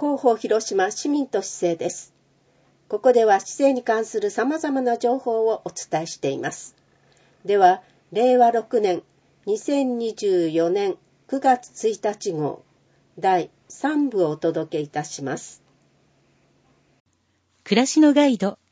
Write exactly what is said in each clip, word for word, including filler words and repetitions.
広報広島市民と市政です。ここでは市政に関するさまざまな情報をお伝えしています。では、れいわろくねんにせんにじゅうよねんくがつついたち号だいさんぶをお届けいたします。 暮らしのガイド。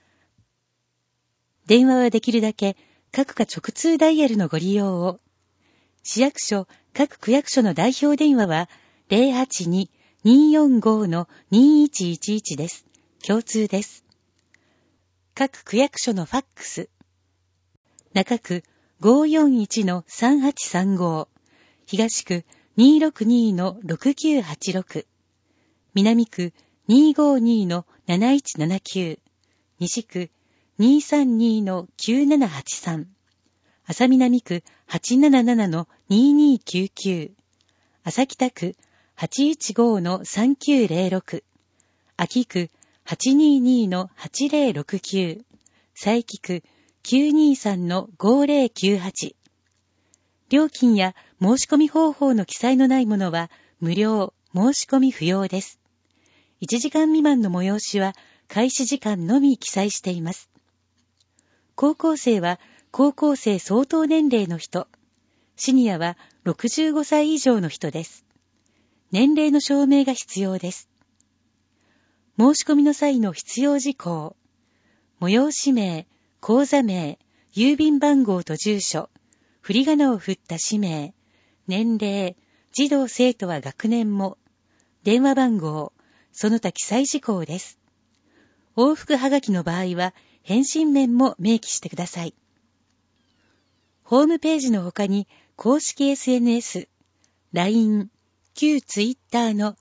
電話はできるだけ各課直通ダイヤルのご利用を。市役所、各区役所の代表電話は ゼロはちに にーよんご のにーいちいちいち です。共通です。各区役所のファックス。中区 ごーよんいちのさんはちさんご、東区 にーろくにのろくきゅうはちろく、南区 にーごーにのなないちななきゅう、西区 にーさんにのきゅうななはちさん、朝南区 はちなななのにーにーきゅうきゅう、朝北区 はちいちごのさんきゅうぜろろく、秋区 はちにーにのはちぜろろくきゅう、佐伯区 きゅうにーさんのごーぜろきゅうはち。料金や申し込み方法の記載のないものは無料、申し込み不要です。いちじかん未満の催しは開始時間のみ記載しています。高校生は高校生相当年齢の人、シニアはろくじゅうごさい以上の人です。年齢の証明が必要です。申し込みの際の必要事項、催し名、口座名、郵便番号と住所、振り仮名を振った氏名、年齢、児童生徒は学年も、電話番号、その他記載事項です。往復はがきの場合は、返信面も明記してください。ホームページの他に、公式 エスエヌエス、ライン、旧ツイッターの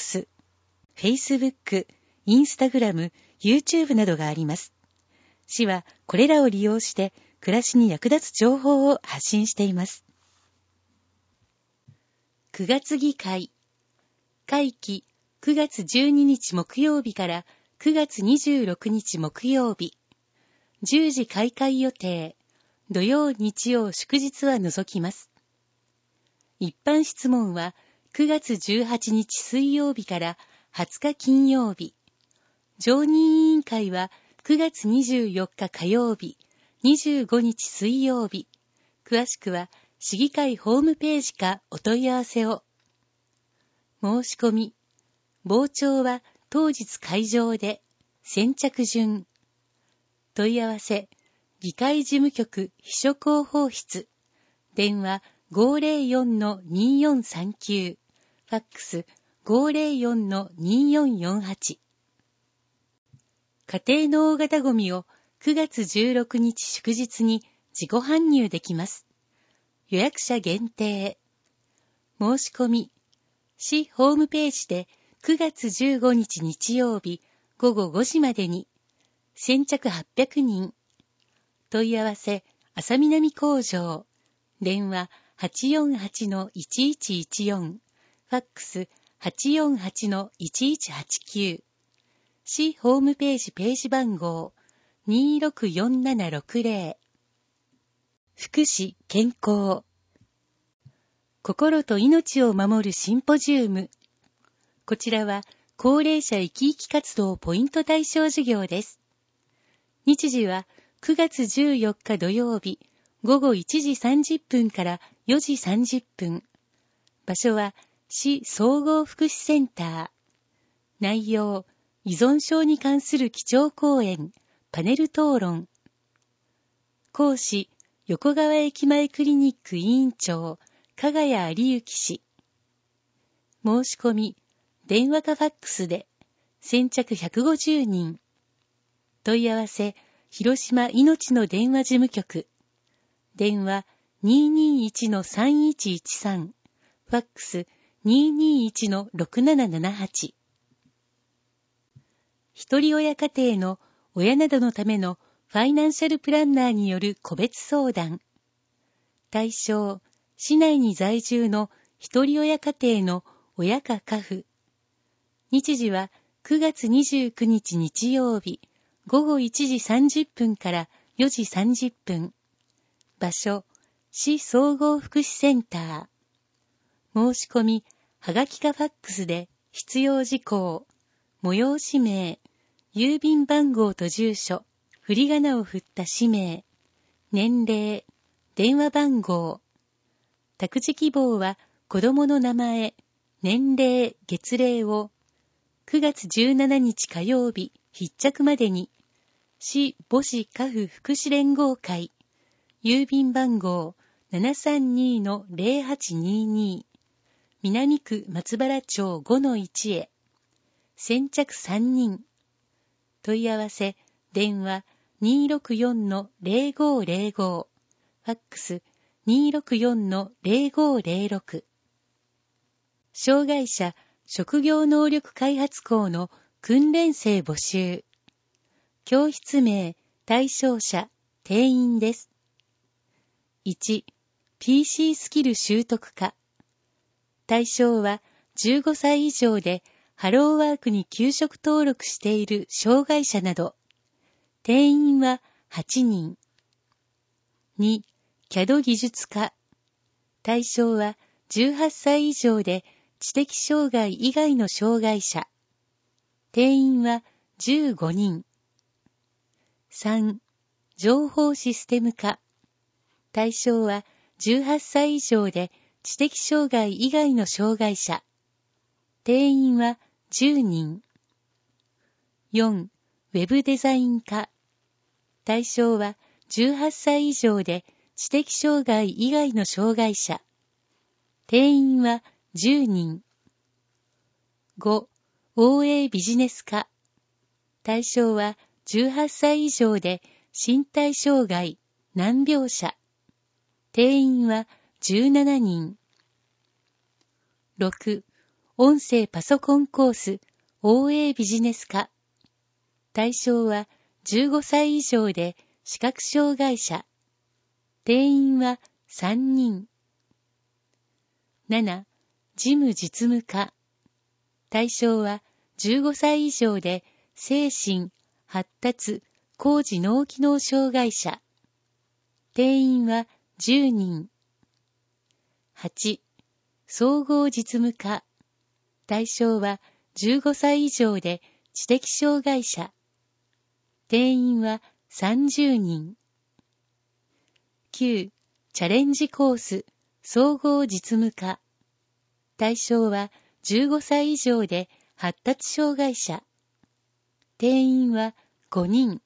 X、Facebook、Instagram、YouTube などがあります。市はこれらを利用して暮らしに役立つ情報を発信しています。くがつ議会。会期くがつじゅうににち木曜日からくがつにじゅうろくにち木曜日。じゅうじ開会予定。土曜、日曜、祝日は除きます。一般質問はくがつじゅうはちにち水曜日からはつか金曜日。常任委員会はくがつにじゅうよっか火曜日、にじゅうごにち水曜日。詳しくは市議会ホームページかお問い合わせを。申し込み。傍聴は当日会場で。先着順。問い合わせ。議会事務局秘書広報室。電話 ごーぜろよんのにーよんさんきゅう。ファックス ごーぜろよんのにーよんよんはち。家庭の大型ゴミをくがつじゅうろくにち祝日に自己搬入できます。予約者限定。申し込み。市ホームページでくがつじゅうごにち日曜日ごごごじまでに。先着はっぴゃくにん。問い合わせ、朝南工場。電話 はちよんはちのいちいちいちよん。ファックス はちよんはちのいちいちはちきゅう。市ホームページページ番号 にーろくよんななろくぜろ。福祉健康。心と命を守るシンポジウム。こちらは高齢者生き生き活動ポイント対象事業です。日時はくがつじゅうよっか土曜日ごごいちじさんじゅっぷんからよじさんじゅっぷん。場所は市総合福祉センター。内容、依存症に関する基調講演、パネル討論。講師、横川駅前クリニック委員長、加賀谷有幸氏。申し込み、電話かファックスで、先着ひゃくごじゅうにん。問い合わせ、広島いのちの電話事務局。電話 にーにーいちのさんいちいちさん。ファックス にーにーいちのろくななななはち。一人親家庭の親などのためのファイナンシャルプランナーによる個別相談。対象、市内に在住の一人親家庭の親か家父。日時はくがつにじゅうくにち日曜日ごごいちじさんじゅっぷんからよじさんじゅっぷん。場所、市総合福祉センター。申し込み、はがきかファックスで必要事項、催し名、郵便番号と住所、振り仮名を振った氏名、年齢、電話番号。託児希望は子供の名前、年齢、月齢をくがつじゅうしちにち火曜日必着までに、市母子家父福祉連合会、郵便番号 ななさんにのゼロはちにに、南区松原町 ごのいち へ、先着さんにん。問い合わせ、電話 にーろくよんのゼロごゼロご、ファックス にーろくよんのゼロごゼロろく。障害者職業能力開発校の訓練生募集。教室名、対象者、定員です。いち、ピーシー スキル習得化。対象はじゅうごさい以上でハローワークに休職登録している障害者など。定員ははちにん。に、キャド 技術科。対象はじゅうはっさい以上で知的障害以外の障害者。定員はじゅうごにん。さん、情報システム科。対象はじゅうはっさい以上で知的障害以外の障害者。定員はじゅうにん。よん、ウェブデザイン科。対象はじゅうはっさい以上で知的障害以外の障害者。定員はじゅうにん。ご、オーエー ビジネス科。対象はじゅうはっさい以上で身体障害、難病者。定員はじゅうななにん。ろく、音声パソコンコース オーエー ビジネス科。対象はじゅうごさい以上で視覚障害者。定員はさんにん。なな、事務実務科。対象はじゅうごさい以上で精神、発達、高次脳機能障害者。定員はじゅうにん。はち、総合実務科。対象はじゅうごさい以上で知的障害者。定員はさんじゅうにん。きゅう、チャレンジコース総合実務科。対象はじゅうごさい以上で発達障害者。定員はごにん。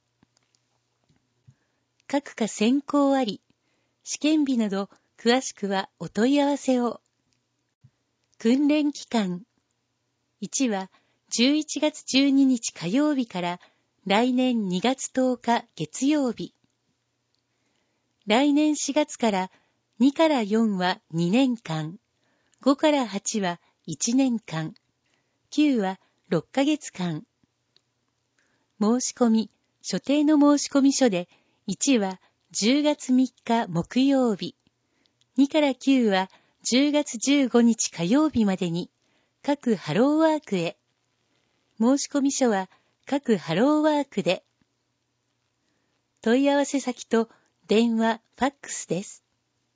各科選考あり。試験日など詳しくはお問い合わせを。訓練期間。いちはじゅういちがつじゅうににち火曜日から来年にがつとおか月曜日。来年しがつからにからよんはにねんかん、ごからはちはいちねんかん、きゅうはろっかげつかん。申し込み、所定の申込書でいちはじゅうがつみっか木曜日、にからきゅうはじゅうがつじゅうごにち火曜日までに各ハローワークへ。申込書は各ハローワークで。問い合わせ先と電話、ファックスです。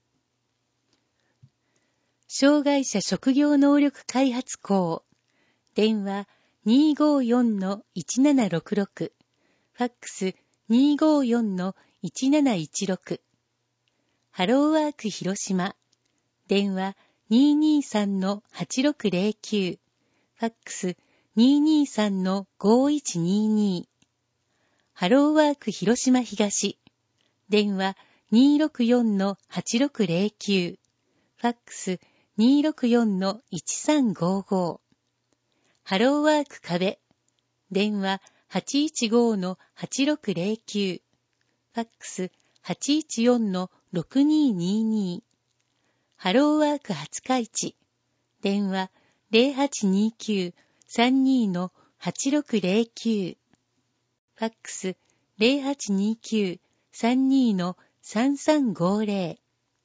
障害者職業能力開発校。電話 にーごーよんのいちななろくろく。ファックス にーごーよんのいちなないちろく。ハローワーク広島。電話 にーにーさんのはちろくゼロきゅう。ファックス にーにーさんのごいちにーにー。ハローワーク広島東。電話 にーろくよんのはちろくゼロきゅう。ファックス にーろくよんのいちさんごーごー。ハローワーク壁。電話 はちいちごのはちろくゼロきゅう。ファックス はちいちよんのろくにーにーにー。ハローワーク廿日市。電話 ゼロはちにきゅうさんにのはちろくゼロきゅう。ファックス ゼロはちにきゅうさんにのさんさんごゼロ。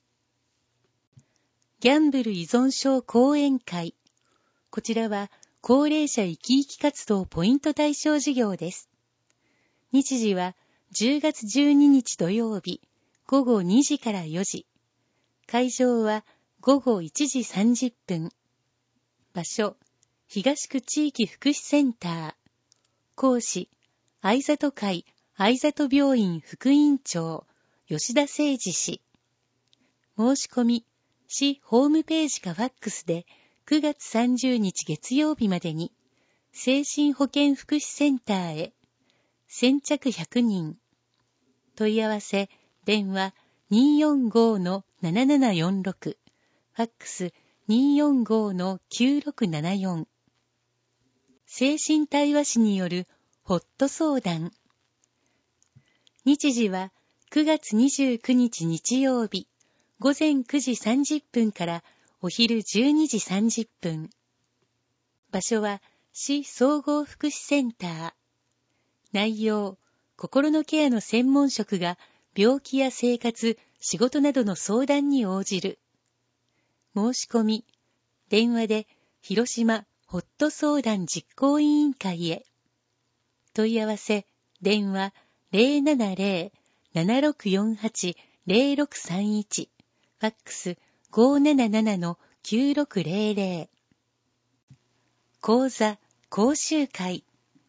ギャンブル依存症講演会。こちらは高齢者生き生き活動ポイント対象事業です。日時はじゅうがつじゅうににち土曜日ごごにじからよじ。会場はごごいちじさんじゅっぷん。場所、 東区地域福祉センター。講師、愛里会愛里病院副院長、吉田誠二氏。申し込み、市ホームページかファックスでくがつさんじゅうにち月曜日までに、精神保健福祉センターへ、先着ひゃくにん。問い合わせ、電話 にーよんご のななななよんろく、ファックス にーよんご のきゅうろくななよん。精神対話師によるホット相談。日時はくがつにじゅうくにち日曜日、ごぜんくじさんじゅっぷんからお昼じゅうにじさんじゅっぷん。場所は市総合福祉センター。内容、心のケアの専門職が病気や生活、仕事などの相談に応じる。申し込み、電話で広島ホット相談実行委員会へ。問い合わせ、電話 ゼロななゼロ ななろくよんはち ゼロろくさんいち、ファックス ごーなななな のきゅうろくゼロゼロ。講座、講習会。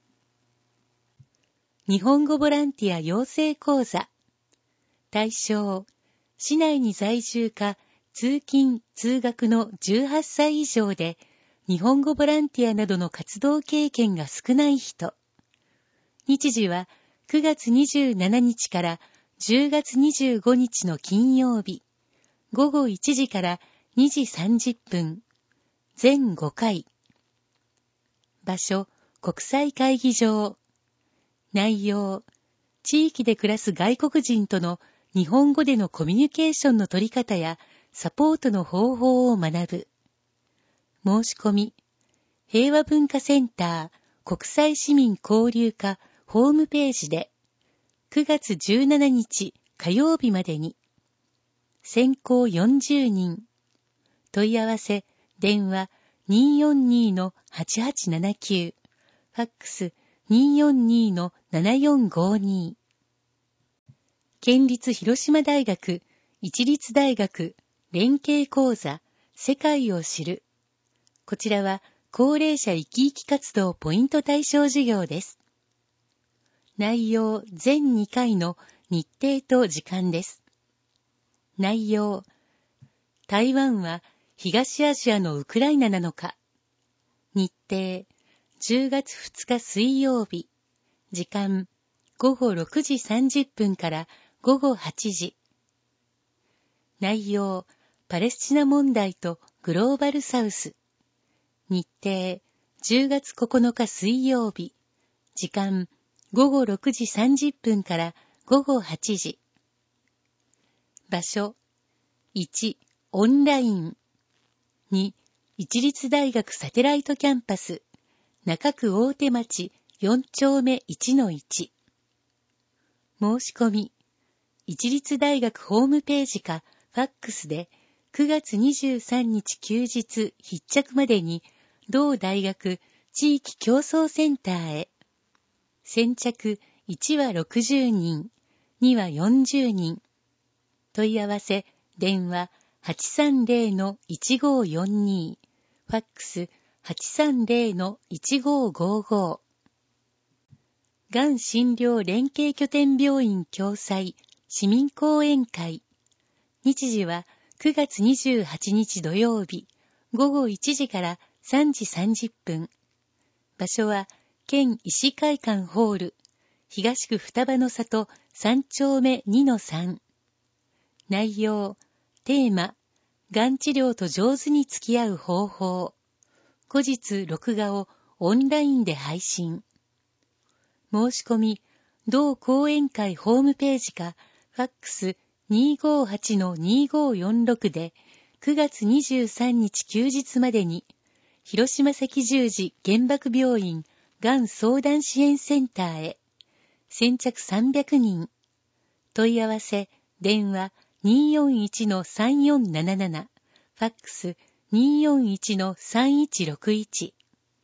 日本語ボランティア養成講座。対象、市内に在住か通勤・通学のじゅうはっさい以上で、日本語ボランティアなどの活動経験が少ない人。日時はくがつにじゅうしちにちからじゅうがつにじゅうごにちの金曜日、ごごいちじからにじさんじゅっぷん、全ごかい。場所、国際会議場。内容、地域で暮らす外国人との日本語でのコミュニケーションの取り方やサポートの方法を学ぶ。申し込み、平和文化センター国際市民交流課ホームページでくがつじゅうしちにち火曜日までに。先行よんじゅうにん。問い合わせ、電話 にーよんに のはちはちななきゅう、ファックス にーよんに のななよんごに。県立広島大学、市立大学、連携講座、世界を知る。こちらは高齢者生き生き活動ポイント対象授業です。内容全にかいの日程と時間です。内容、台湾は東アジアのウクライナなのか。日程、じゅうがつふつか水曜日。時間、ごごろくじさんじゅっぷんからごごはちじ。内容、パレスチナ問題とグローバルサウス。日程、じゅうがつここのか水曜日。時間、ごごろくじさんじゅっぷんからごごはちじ。場所、いち、オンライン。に、市立大学サテライトキャンパス、中区大手町よんちょうめいちのいち。申し込み、市立大学ホームページかファックスでくがつにじゅうさんにち休日必着までに同大学地域共創センターへ。先着いちはろくじゅうにん、にはよんじゅうにん。問い合わせ、電話 はちさんゼロ のいちごよんに、ファックス はちさんゼロ のいちごごご。がん診療連携拠点病院共催市民講演会。日時はくがつにじゅうはちにち土曜日、ごごいちじからさんじさんじゅっぷん。場所は県医師会館ホール、東区双葉の里さんちょうめにのさん。内容、テーマ、がん治療と上手に付き合う方法。後日録画をオンラインで配信。申し込み、同講演会ホームページか、ファックス にーごーはちのにーごーよんろく でくがつにじゅうさんにち休日までに、広島赤十字原爆病院がん相談支援センターへ。先着さんびゃくにん。問い合わせ、電話 にーよんいちのさんよんなななな、ファックス にーよんいちのさんいちろくいち。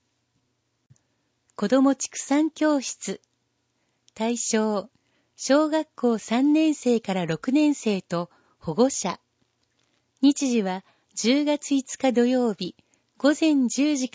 子ども畜産教室。対象、小学校さんねんせいからろくねんせいと保護者。日時はじゅうがついつか土曜日、ごぜんじゅうじから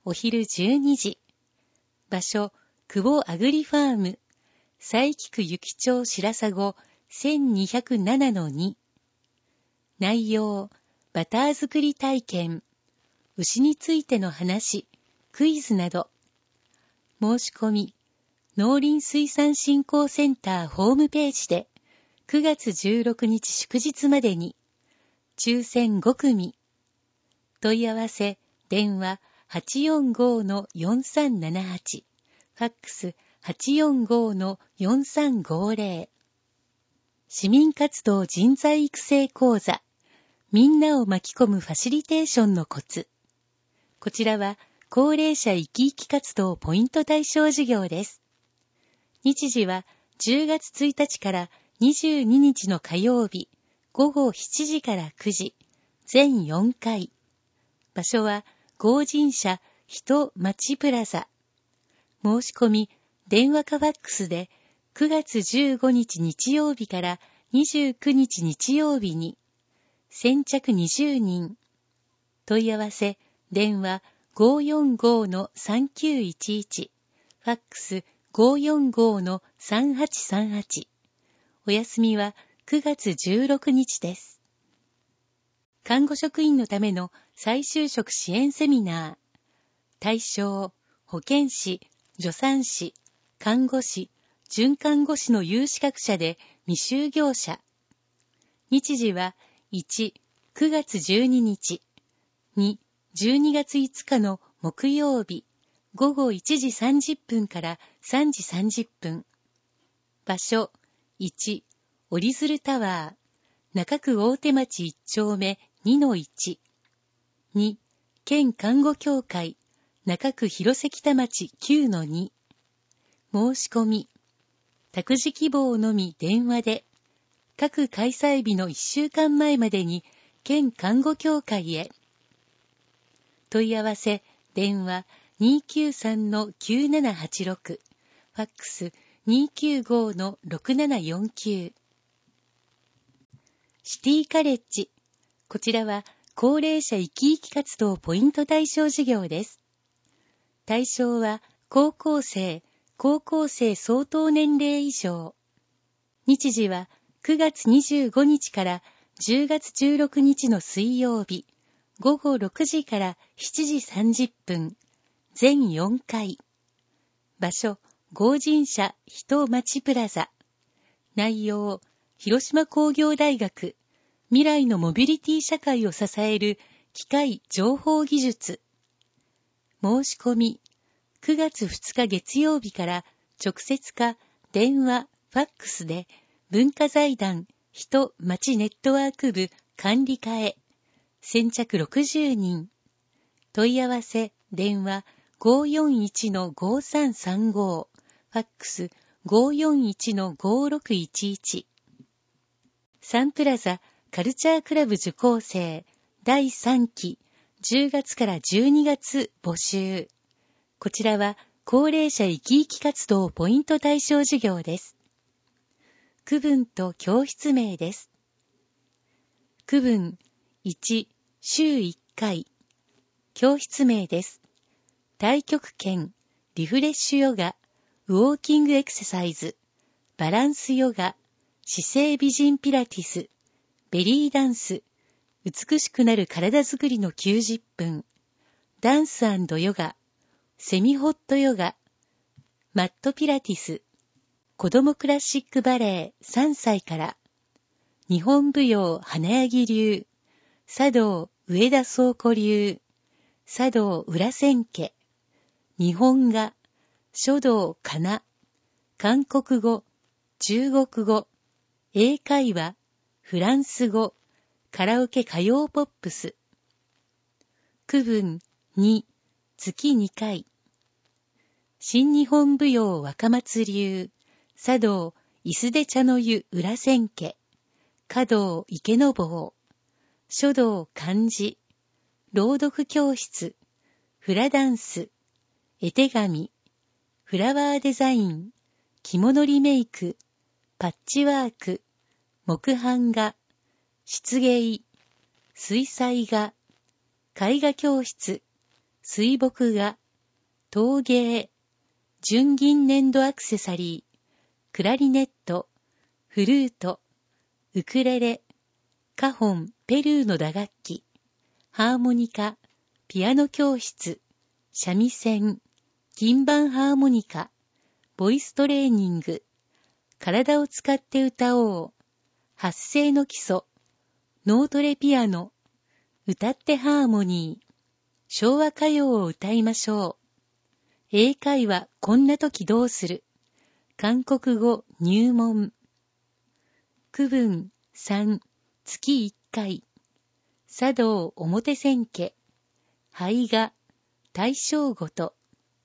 お昼じゅうにじ。場所、久保アグリファーム、佐伯区由紀町白砂 せんにひゃくななのに。内容、バター作り体験、牛についての話、クイズなど。申し込み、農林水産振興センターホームページでくがつじゅうろくにち祝日までに、抽選ごくみ。問い合わせ、電話 はちよんごのよんさんななはち、ファックス はちよんごのよんさんごぜろ。市民活動人材育成講座、みんなを巻き込むファシリテーションのコツ。こちらは高齢者生き生き活動ポイント対象事業です。日時はじゅうがつついたちからにじゅうににちの火曜日、ごごしちじからくじ、全よんかい。場所は合人社人町プラザ。申し込み、電話かファックスでくがつじゅうごにち日曜日からにじゅうくにち日曜日に、先着にじゅうにん。問い合わせ、電話 ごよんごのさんきゅういちいち、ファックス ごよんごのさんはちさんはち。お休みはくがつじゅうろくにちです。看護職員のための再就職支援セミナー。対象、保健師、助産師、看護師、准看護師の有資格者で未就業者。日時はいち、くがつじゅうににち、に、じゅうにがついつかの木曜日、ごごいちじさんじゅっぷんからさんじさんじゅっぷん。場所、いち、折り鶴タワー、中区大手町いっちょうめにのいち。に、県看護協会、中区広関田町きゅうのに。申し込み、託児希望のみ電話で、各開催日のいっしゅうかんまえまでに県看護協会へ。問い合わせ、電話 にきゅうさんのきゅうななはちろく、ファックス にきゅうごのろくななよんきゅう。シティカレッジ。こちらは高齢者生き生き活動ポイント対象事業です。対象は高校生、高校生相当年齢以上。日時はくがつにじゅうごにちからじゅうがつじゅうろくにちの水曜日、ごごろくじからしちじさんじゅっぷん、全よんかい。場所、合人社人町プラザ。内容、広島工業大学、未来のモビリティ社会を支える機械情報技術。申し込み、くがつふつか月曜日から直接か電話、ファックスで文化財団人町ネットワーク部管理課へ。先着ろくじゅうにん。問い合わせ、電話 ごよんいちのごさんさんご、ファックス ごよんいちのごろくいちいち。サンプラザカルチャークラブ受講生だいさんきじゅうがつからじゅうにがつ募集。こちらは高齢者生き生き活動ポイント対象事業です。区分と教室名です。区分いち、週いっかい。教室名です。太極拳、リフレッシュヨガ、ウォーキングエクササイズ、バランスヨガ、姿勢美人ピラティス、ベリーダンス、美しくなる体づくりのきゅうじゅっぷん、ダンス&ヨガ、セミホットヨガ、マットピラティス、子供クラシックバレエさんさいから、日本舞踊花柳流、茶道上田倉庫流、茶道裏千家、日本画、書道かな、韓国語、中国語、英会話、フランス語、カラオケ歌謡ポップス。区分に、月にかい。新日本舞踊若松流、茶道伊豆出茶の湯裏千家、華道池の坊、書道漢字、朗読教室、フラダンス、絵手紙、フラワーデザイン、着物リメイク、パッチワーク、木版画、漆芸、水彩画、絵画教室、 水墨画、陶芸、純銀粘土アクセサリー、クラリネット、フルート、ウクレレ、カホン、ペルーの打楽器、ハーモニカ、ピアノ教室、三味線、金盤ハーモニカ、ボイストレーニング、体を使って歌おう、発声の基礎、脳トレピアノ、歌ってハーモニー、昭和歌謡を歌いましょう。英会話こんな時どうする、韓国語入門、区分さん、月いっかい、茶道表千家、胚芽、大正ごと。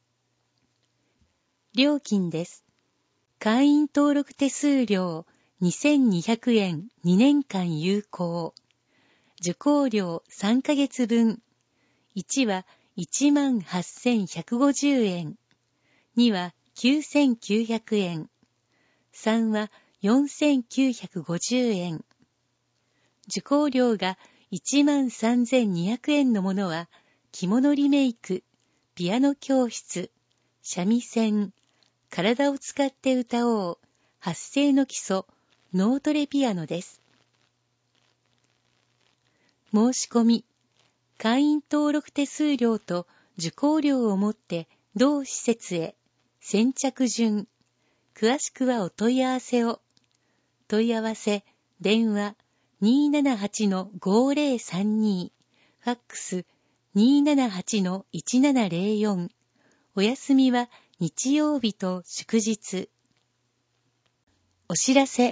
料金です。会員登録手数料にせんにひゃくえんにねんかん有効。受講料さんかげつぶん。いちはいちまんはっせんひゃくごじゅうえん。にはきゅうせんきゅうひゃくえん。さんはよんせんきゅうひゃくごじゅうえん。受講料がいちまんさんぜんにひゃくえんのものは、着物リメイク、ピアノ教室、三味線、体を使って歌おう、発声の基礎、脳トレピアノです。申し込み、会員登録手数料と受講料をもって同施設へ、先着順。詳しくはお問い合わせを。問い合わせ、電話 にーななはちのごーぜろさんに、ファックス にーななはちのいちななぜろよん。お休みは日曜日と祝日。お知らせ。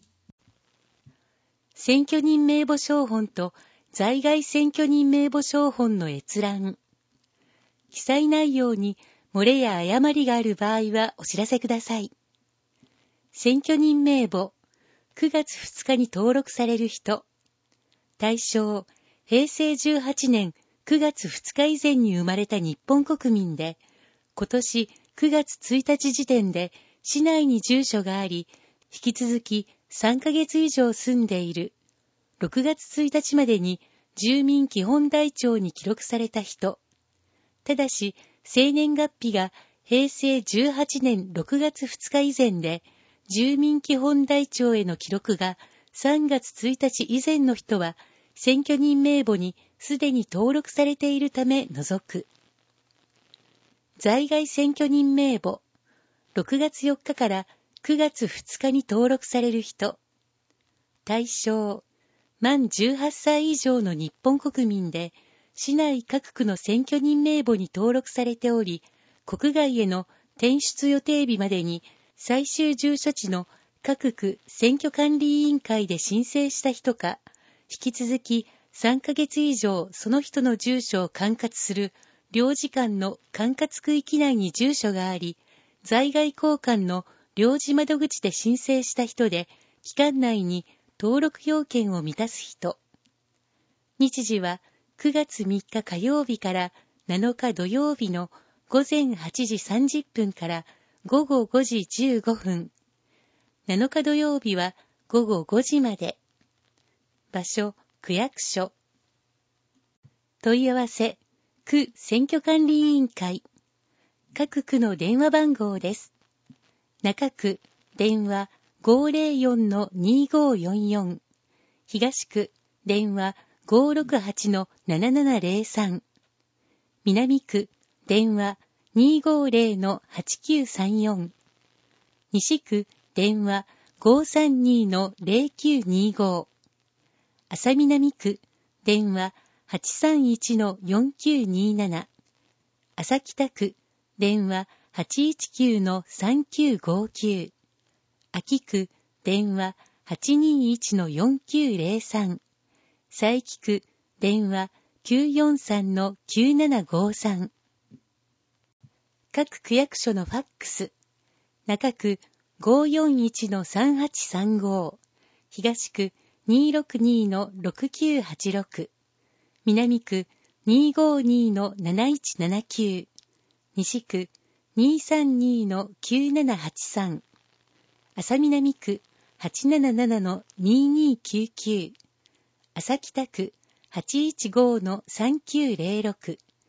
選挙人名簿抄本と在外選挙人名簿抄本の閲覧。記載内容に漏れや誤りがある場合はお知らせください。選挙人名簿、くがつふつかに登録される人。対象、へいせいじゅうはちねんくがつふつか以前に生まれた日本国民で、今年くがつついたち時点で市内に住所があり、引き続きさんかげつ以上住んでいる。ろくがつついたちまでに住民基本台帳に記録された人。ただし、生年月日がへいせいじゅうはちねんろくがつふつか以前で、住民基本台帳への記録がさんがつついたち以前の人は、選挙人名簿にすでに登録されているため除く。在外選挙人名簿、ろくがつよっかからくがつふつかに登録される人。対象、満じゅうはっさい以上の日本国民で、市内各区の選挙人名簿に登録されており、国外への転出予定日までに最終住所地の各区選挙管理委員会で申請した人か、引き続きさんかげつ以上その人の住所を管轄する領事館の管轄区域内に住所があり、在外公館の領事窓口で申請した人で、期間内に登録要件を満たす人。日時はくがつみっか火曜日からなのか土曜日のごぜんはちじさんじゅっぷんからごごごじじゅうごふん。なのか土曜日はごごごじまで。場所、区役所。問い合わせ、区選挙管理委員会。各区の電話番号です。中区、電話 ごーぜろよんのにーごーよんよん。東区、電話 ごーろくはちのななななぜろさん。南区、電話 にーごーぜろのはちきゅうさんよん。西区、電話 ごーさんにのぜろきゅうにーごー。安佐南区、電話 はちさんいちのよんきゅうにーなな。安佐北区、電話 はちいちきゅうのさんきゅうごきゅう。安芸区、電話 はちにいちのよんきゅうぜろさん。佐伯区、電話 きゅうよんさんのきゅうななごさん。各区役所のファックス。中区 ごーよんいちのさんはちさんご。東区 にーろくにのろくきゅうはちろく。南区 にーごーにのなないちななきゅう。西区 にーさんにのきゅうななはちさん。安佐南区 はちなななのにーにーきゅうきゅう。安佐北区 はちいちごのさんきゅうぜろろく。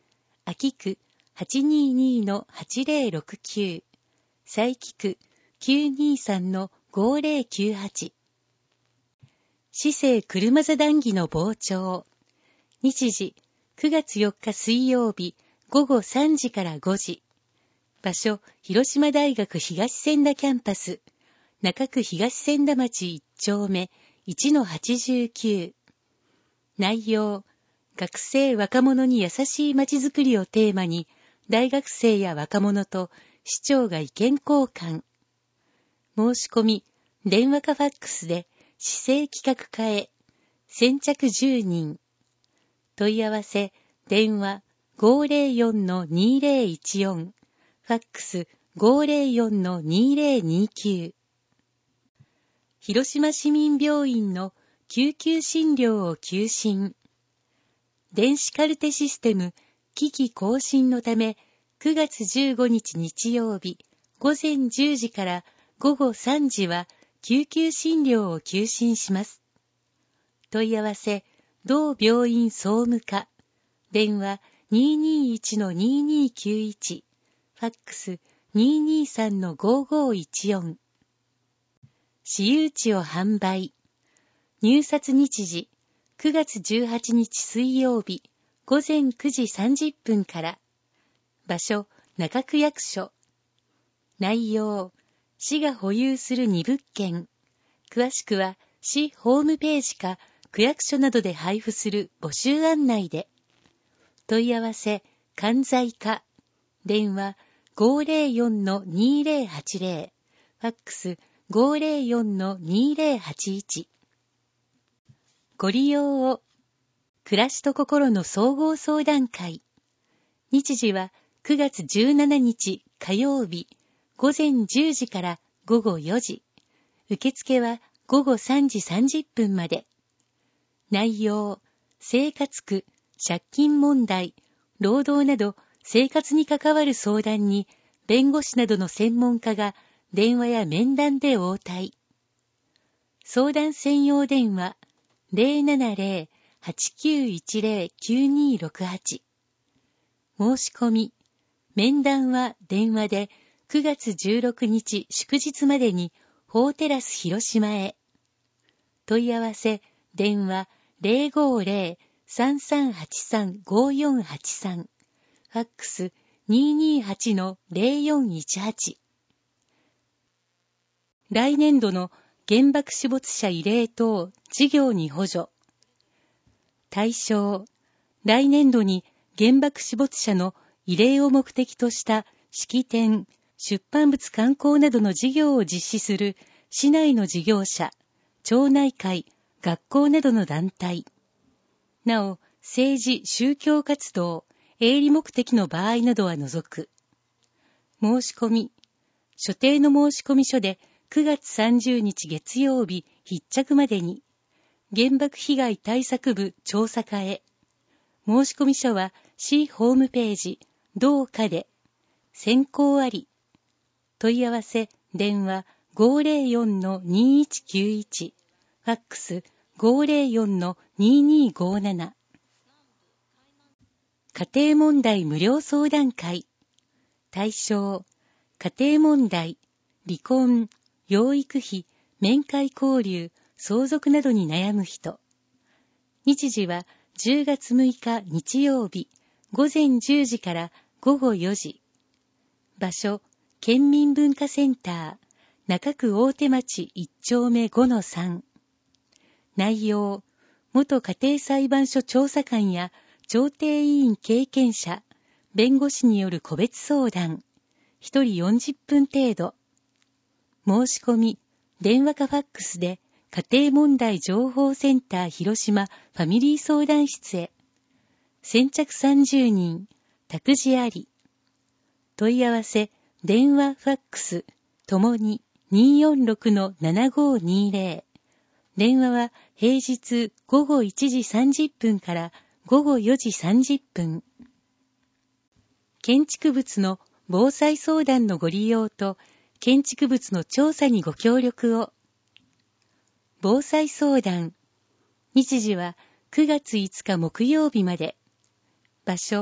秋区 はちにーにーのはちぜろろくきゅう、佐伯区 きゅうにーさんのごぜろきゅうはち。市政車座談義の傍聴。日時くがつよっか水曜日ごごさんじからごじ。場所広島大学東千田キャンパス、中区東千田町いち丁目 いちのはちじゅうきゅう。内容、学生若者に優しい街づくりをテーマに、大学生や若者と市長が意見交換。申し込み、電話かファックスで市政企画課へ。先着じゅうにん。問い合わせ、電話 ごぜろよんのにぜろいちよん、ファックス ごぜろよんのにぜろにきゅう。広島市民病院の救急診療を休診。電子カルテシステム機器更新のため、くがつじゅうごにち日曜日ごぜんじゅうじからごごさんじは救急診療を休診します。問い合わせ、同病院総務課。電話 にーにーいちのにーにーきゅういち、ファックス にーにーさんのごごいちよん。私有地を販売。入札日時、くがつじゅうはちにち水曜日、ごぜんくじさんじゅっぷんから。場所、中区役所。内容、市が保有するにぶっけん。詳しくは、市ホームページか、区役所などで配布する募集案内で。問い合わせ、関西課。電話 ごぜろよんのにぜろはちぜろ、ファックス ごぜろよんのにぜろはちいち。ご利用を。暮らしと心の総合相談会。日時はくがつじゅうしちにち火曜日ごぜんじゅうじからごごよじ。受付はごごさんじさんじゅっぷんまで。内容、生活苦、借金問題、労働など生活に関わる相談に弁護士などの専門家が電話や面談で応対。相談専用電話 ゼロななゼロ はちきゅういちゼロ きゅうにろくはち。申し込み、面談は電話でくがつじゅうろくにち祝日までに法テラス広島へ。問い合わせ、電話 ゼロごゼロ さんさんはちさん ごよんはちさん、ファックス にーにーはちのゼロよんいちはち。来年度の原爆死没者慰霊等事業に補助。対象、来年度に原爆死没者の慰霊を目的とした式典、出版物刊行などの事業を実施する市内の事業者、町内会、学校などの団体。なお、政治・宗教活動、営利目的の場合などは除く。申し込み、所定の申込書でくがつさんじゅうにち月曜日必着までに、原爆被害対策部調査課へ。申込書は市ホームページ、同課で、選考あり。問い合わせ、電話 ごゼロよんのにいちきゅういち、ファックス ごゼロよんのににごなな。家庭問題無料相談会。対象、家庭問題、離婚、養育費、面会交流、相続などに悩む人。日時はじゅうがつむいか日曜日、ごぜんじゅうじからごごよじ。場所、県民文化センター、中区大手町いち丁目ごのさん。内容、元家庭裁判所調査官や調停委員経験者、弁護士による個別相談。ひとりよんじゅっぷん程度。申し込み、電話かファックスで家庭問題情報センター広島ファミリー相談室へ。先着さんじゅうにん、託児あり。問い合わせ、電話、ファックス、ともに にーよんろくのななごにゼロ。電話は平日ごごいちじさんじゅっぷんからごごよじさんじゅっぷん。建築物の防災相談のご利用と建築物の調査にご協力を。防災相談。日時はくがついつか木曜日まで。場所、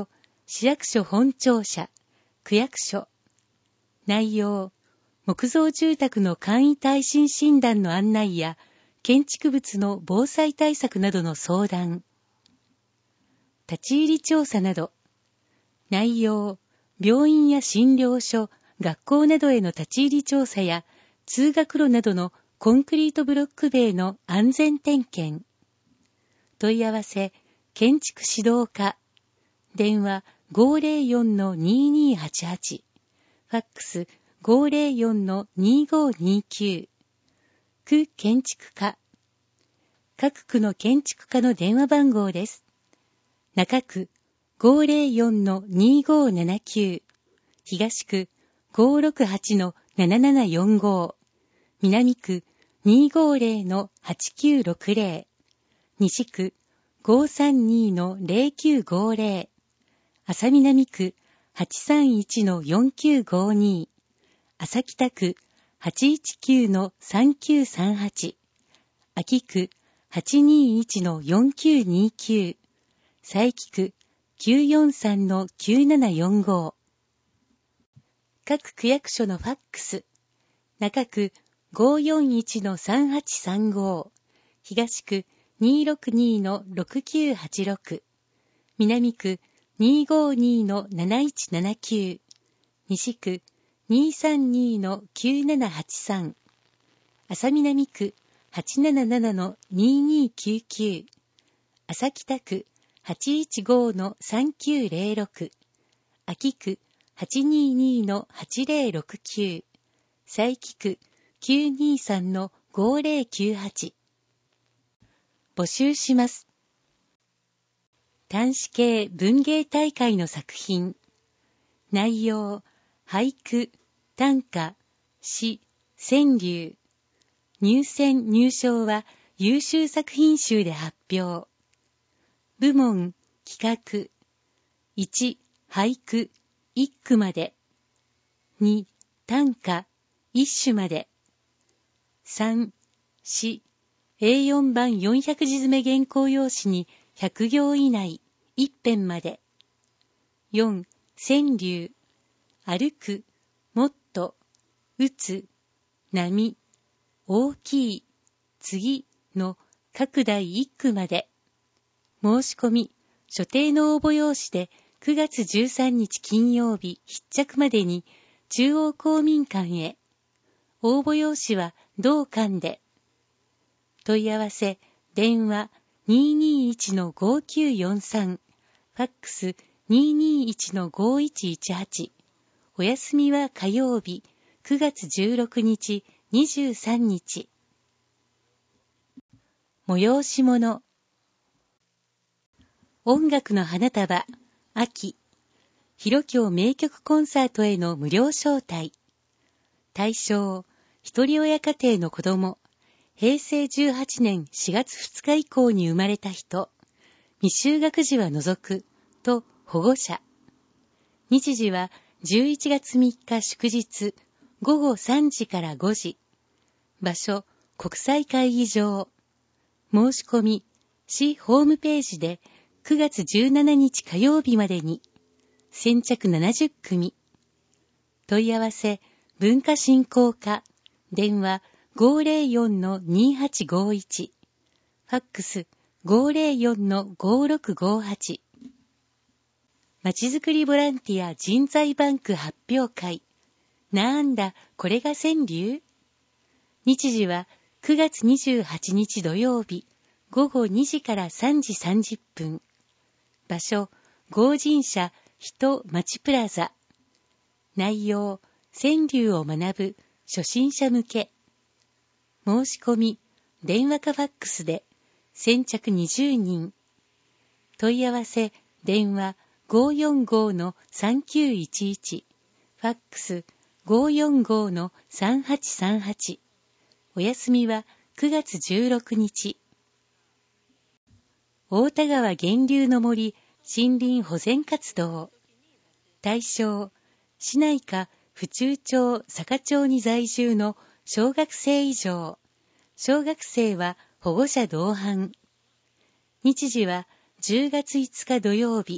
市役所本庁舎、区役所。内容、木造住宅の簡易耐震診断の案内や、建築物の防災対策などの相談。立ち入り調査など。内容、病院や診療所、学校などへの立ち入り調査や、通学路などのコンクリートブロック塀の安全点検。問い合わせ、建築指導課。電話 ごーぜろよんのにーにーはちはち。ファックス ごーぜろよんのにーごーにーきゅう。区建築課。各区の建築課の電話番号です。中区 ごーぜろよんのにーごーななきゅう。東区 ごーろくはちのななななよんご。南区 にーごーぜろのはちきゅうろくぜろ。西区 ごーさんにのぜろきゅうごぜろ。朝南区 はちさんいちのよんきゅうごに。朝北区 はちいちきゅうのさんきゅうさんはち。秋区 はちにいちのよんきゅうにきゅう。佐伯区 きゅうよんさんのきゅうななよんご。各区役所のファックス。中区 ごーよんいちのさんはちさんご。東区 にーろくにのろくきゅうはちろく。南区 にーごーにのなないちななきゅう。西区 にーさんにのきゅうななはちさん。朝南区 はちなななのにーにーきゅうきゅう。朝北区 はちいちごのさんきゅうぜろろく。秋区 はちにーにのはちぜろろくきゅう。佐伯区 きゅうにーさんのごぜろきゅうはち。募集します。端子系文芸大会の作品。内容、俳句、短歌、詩、川柳。入選入賞は優秀作品集で発表。部門、企画。いち、俳句、一句まで。に、短歌、一首まで。さん、詩、エーよん 版よんひゃく字詰め原稿用紙にひゃく行以内、一編まで。よん、川柳、歩く、もっと、打つ、波、大きい、次の各第一句まで。申し込み、所定の応募用紙でくがつじゅうさんにち金曜日必着までに中央公民館へ。応募用紙は同館で。問い合わせ、電話 にーにーいちのごきゅうよんさん、ファックス にーにーいちのごいちいちはち。お休みは火曜日くがつじゅうろくにちにじゅうさんにち。催し物。音楽の花束、秋。広京名曲コンサートへの無料招待。対象、一人親家庭の子供。へいせいじゅうはちねんしがつふつか以降に生まれた人。未就学児は除く。と保護者。日時はじゅういちがつみっか祝日。ごごさんじからごじ。場所、国際会議場。申し込み、市ホームページでくがつじゅうしちにち火曜日までに。先着ななじゅっくみ。問い合わせ、文化振興課。電話 ごーぜろよんのにーはちごいち。ファックス ごーぜろよんのごろくごはち。まちづくりボランティア人材バンク発表会。なんだ、これが川柳？日時はくがつにじゅうはちにち土曜日、ごごにじからさんじさんじゅっぷん。場所、合人社人町プラザ。内容、川柳を学ぶ初心者向け。申し込み、電話かファックスで、先着にじゅうにん。問い合わせ、電話 ごーよんごのさんきゅういちいち。ファックス ごーよんごのさんはちさんはち。お休みはくがつじゅうろくにち。大田川源流の森森林保全活動。対象、市内か府中町、坂町に在住の小学生以上。小学生は保護者同伴。日時はじゅうがついつか土曜日、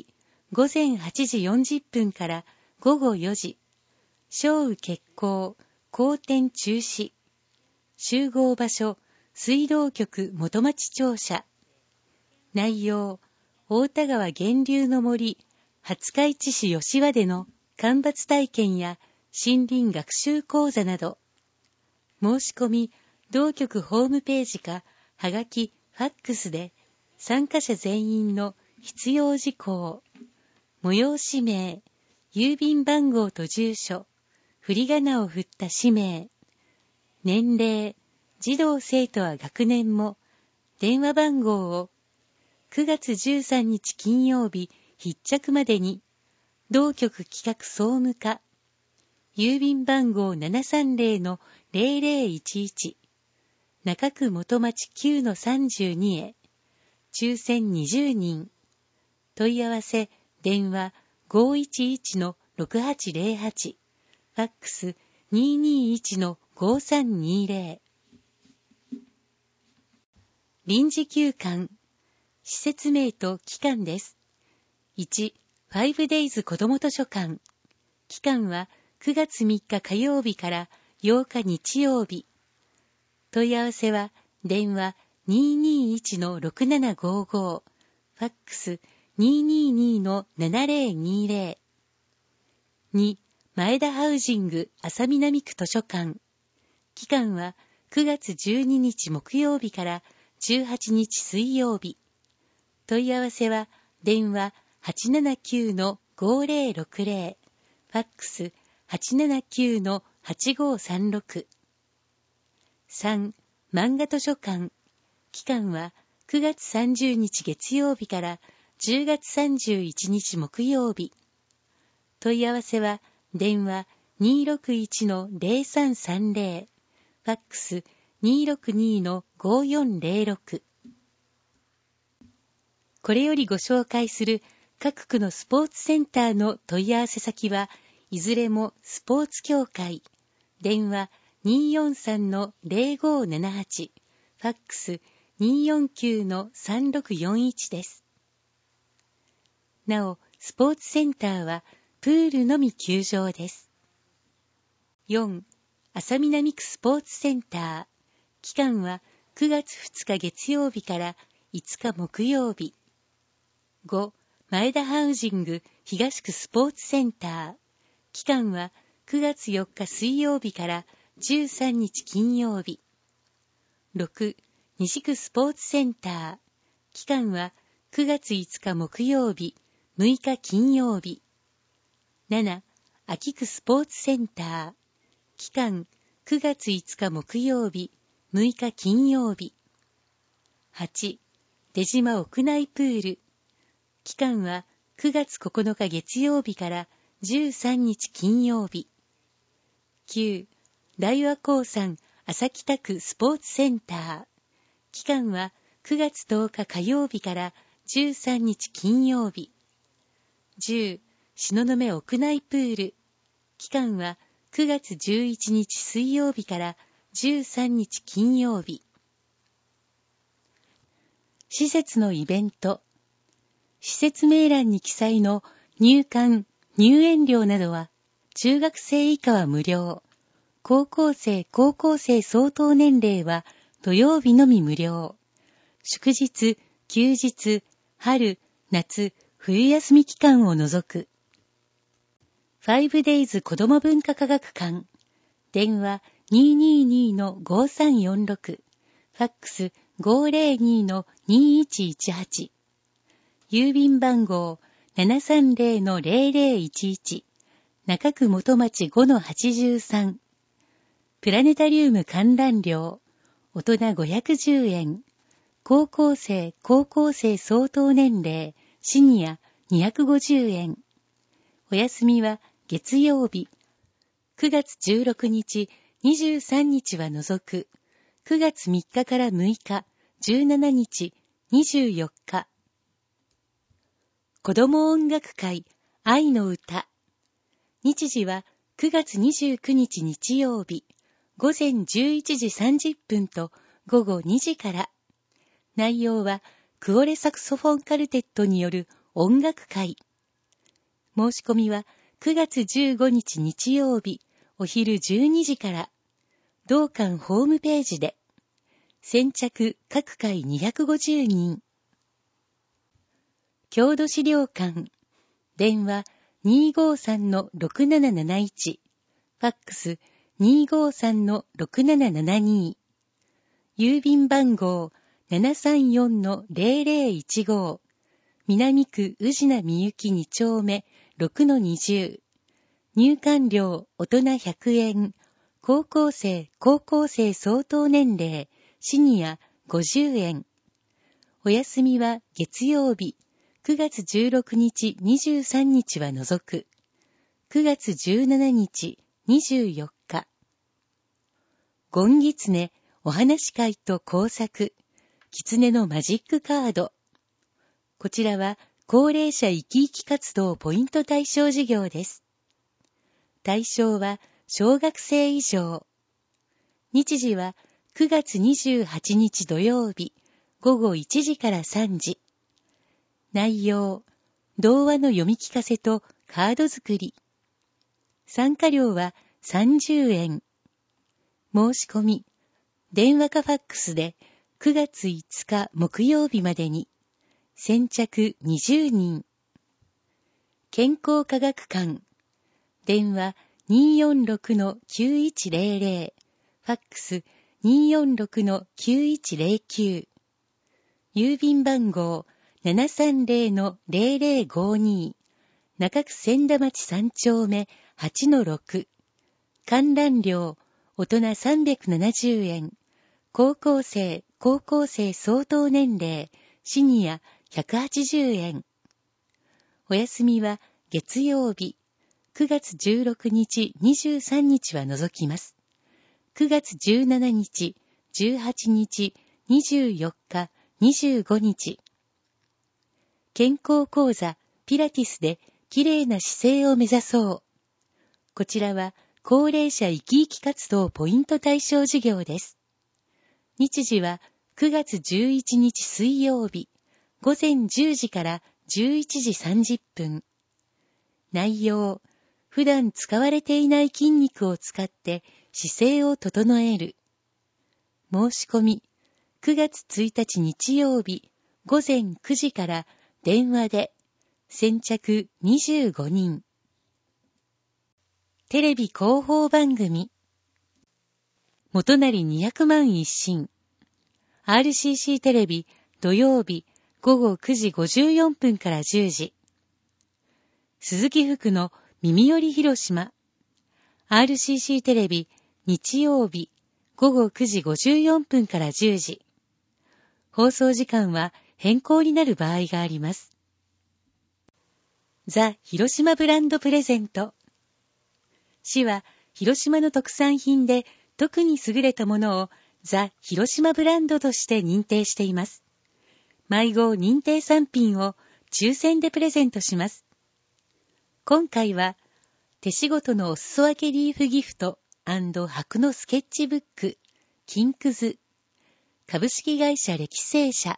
午前はちじよんじゅっぷんからごごよじ、小雨決行、後天中止。集合場所、水道局元町庁舎。内容、大田川源流の森、廿日市市吉和での間伐体験や森林学習講座など。申し込み、同局ホームページか、はがき、ファックスで、参加者全員の必要事項、催し名、郵便番号と住所、振り仮名を振った氏名、年齢、児童生徒は学年も、電話番号をくがつじゅうさんにち金曜日必着までに、同局企画総務課、郵便番号 ななさんぜろのぜろぜろいちいち、中区元町 きゅうのさんじゅうに へ、抽選にじゅうにん、問い合わせ、電話 ごいちいちのろくはちぜろはち、ファックス にーにーいちのごさんにーぜろ。臨時休館、施設名と期間です。いち、ファイブデイズ子ども図書館。期間はくがつみっか火曜日からようか日曜日。問い合わせは電話 にーにーいちのろくななごーごー、ファックス にーにーにーのななぜろにーぜろ。に、前田ハウジング浅南区図書館。期間はくがつじゅうににち木曜日からじゅうはちにち水曜日。問い合わせは電話 はちななきゅうのごぜろろくぜろ、ファックス はちななきゅうのはちごさんろく。さん、漫画図書館。期間はくがつさんじゅうにち月曜日からじゅうがつさんじゅういちにち木曜日。問い合わせは電話 にーろくいちのぜろさんさんぜろ、ファックス にーろくにのごよんぜろろく。これよりご紹介する各区のスポーツセンターの問い合わせ先はいずれもスポーツ協会。電話 にーよんさんのぜろごななはち、ファックス にーよんきゅうのさんろくよんいちです。なお、スポーツセンターはプールのみ休場です。よん、浅南区スポーツセンター。期間はくがつふつか月曜日からいつか木曜日。ご、前田ハウジング東区スポーツセンター。期間はくがつよっか水曜日からじゅうさんにち金曜日。ろく、西区スポーツセンター。期間はくがついつか木曜日、むいか金曜日。なな、秋区スポーツセンター。期間くがついつか木曜日、むいか金曜日。はち、出島屋内プール。期間はくがつここのか月曜日からじゅうさんにち金曜日。きゅう、大和高山朝北区スポーツセンター。期間はくがつとおか火曜日からじゅうさんにち金曜日。じゅう、東雲屋内プール。期間はくがつじゅういちにち水曜日からじゅうさんにち金曜日。施設のイベント。施設名欄に記載の入館、入園料などは中学生以下は無料。高校生、高校生相当年齢は土曜日のみ無料。祝日、休日、春、夏、冬休み期間を除く。ファイブデイズ子ども文化科学館。電話 にーにーにのごさんよんろく。ファックス ごぜろにのにいちいちはち。郵便番号 ななさんぜろのぜろぜろいちいち。中区元町 ごのはちじゅうさん。プラネタリウム観覧料。大人ごひゃくじゅうえん。高校生、高校生相当年齢、シニアにひゃくごじゅうえん。お休みは月曜日。くがつじゅうろくにち、にじゅうさんにちは除く。くがつみっかからむいか、じゅうしちにち、にじゅうよっか。子ども音楽会、愛の歌。日時はくがつにじゅうくにち日曜日、ごぜんじゅういちじさんじゅっぷんとごごにじから。内容はクオレサクソフォンカルテットによる音楽会。 申し込みはくがつじゅうごにち日曜日お昼じゅうにじから同館ホームページで。先着各回にひゃくごじゅうにん。郷土資料館。電話 にーごーさんのろくなななないち。ファックス にーごーさんのろくななななに。郵便番号 ななさんよんのぜろぜろいちご。南区宇品みゆきにちょうめ ろくのにじゅう。入館料大人ひゃくえん。高校生、高校生相当年齢、シニアごじゅうえん。お休みは月曜日、くがつじゅうろくにち、にじゅうさんにちは除く。くがつじゅうしちにち、にじゅうよっか。ゴンギツネお話会と工作、キツネのマジックカード。こちらは高齢者生き生き活動ポイント対象事業です。対象は小学生以上。日時はくがつにじゅうはちにち土曜日、ごごいちじからさんじ。内容、童話の読み聞かせとカード作り。参加料はさんじゅうえん。申し込み、電話かファックスでくがついつか木曜日までに。先着にじゅうにん。健康科学館。電話 にーよんろくのきゅういちぜろぜろ。ファックス にーよんろくのきゅういちぜろきゅう。郵便番号 ななさんぜろのぜろぜろごに。中区千田町さんちょうめ はちのろく。観覧料大人さんびゃくななじゅうえん。高校生、高校生相当年齢、シニアひゃくはちじゅうえん。お休みは月曜日、くがつじゅうろくにち、にじゅうさんにちは除きます。くがつじゅうしちにち、じゅうはちにち、にじゅうよっか、にじゅうごにち。健康講座ピラティスできれいな姿勢を目指そう。こちらは高齢者生き生き活動ポイント対象事業です。日時はくがつじゅういちにち水曜日、ごぜんじゅうじからじゅういちじさんじゅっぷん。内容、普段使われていない筋肉を使って姿勢を整える。申し込み、くがつついたち日曜日、ごぜんくじから電話で、先着にじゅうごにん。テレビ広報番組。元成にひゃくまん一新。アールシーシー テレビ土曜日ごごくじごじゅうよんぷんからじゅうじ。鈴木福の耳より広島。アールシーシー テレビ日曜日ごごくじごじゅうよんぷんからじゅうじ。放送時間は変更になる場合があります。ザ・広島ブランドプレゼント。市は広島の特産品で特に優れたものをザ・広島ブランドとして認定しています。毎号認定産品を抽選でプレゼントします。今回は手仕事のお裾分けリーフギフト&箔のスケッチブック金くず株式会社歴成社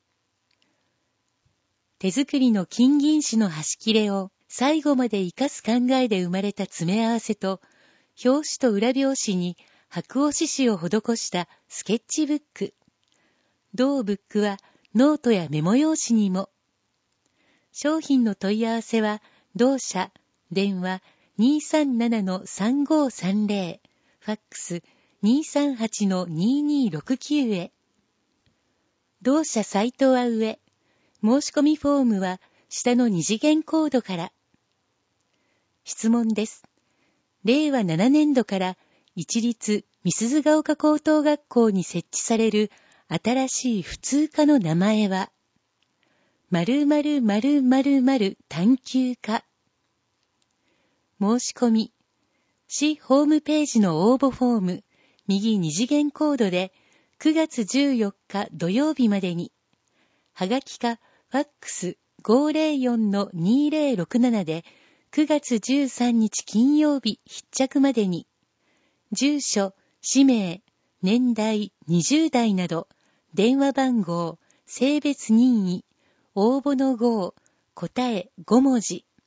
手作りの金銀紙の端切れを最後まで生かす考えで生まれた詰め合わせと表紙と裏表紙に箔押し紙を施したスケッチブック。同ブックはノートやメモ用紙にも。商品の問い合わせは同社電話 にーさんななのさんごーさんぜろ、ファックス にーさんはちのにーにーろくきゅう へ。同社サイトは上、申し込みフォームは下の二次元コードから。質問です。れいわななねんどから一律美鈴ヶ丘高等学校に設置される新しい普通科の名前は、〇〇〇〇〇探究科。申し込み、市ホームページの応募フォーム、右二次元コードでくがつじゅうよっか土曜日までに、はがきかファックス ごーぜろよんのにーぜろろくなな でくがつじゅうさんにち金曜日必着までに、住所、氏名、年代、にじゅうだいなど、電話番号、性別任意、応募の号、答えごもじ、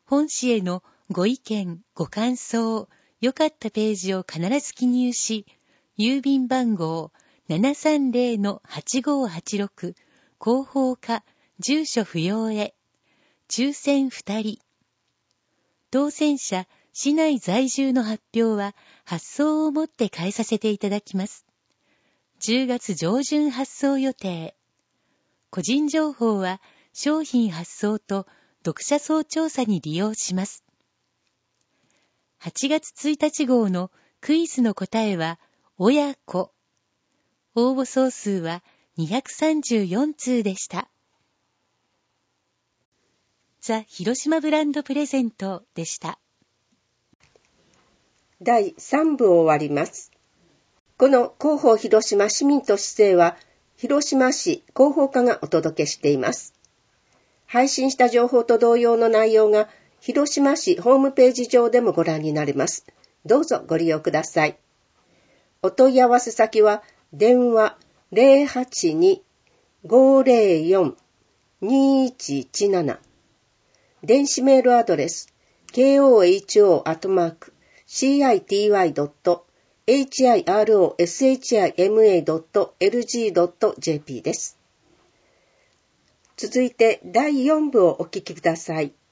本誌へのご意見、ご感想、良かったページを必ず記入し、郵便番号 ななさんぜろのはちごはちろく 広報課住所不要へ。抽選ふたり。当選者、市内在住の発表は発送をもって返させていただきます。じゅうがつ上旬発送予定。個人情報は商品発送と読者層調査に利用します。はちがつついたち号のクイズの答えは親子。応募総数はにひゃくさんじゅうよんつうでした。ザ・広島ブランドプレゼントでした。 だいさんぶ終わります。この広報広島市民と市政は広島市広報課がお届けしています。配信した情報と同様の内容が広島市ホームページ上でもご覧になれます。どうぞご利用ください。お問い合わせ先は電話 ゼロはちに ごゼロよん にいちいちなな 電子メールアドレス ケーオーエイチオー アットマーク シーアイティーワイ ドット エイチアイアールオーエスエイチアイエムエー ドット エルジー ドット ジェーピー です。続いてだいよんぶをお聞きください。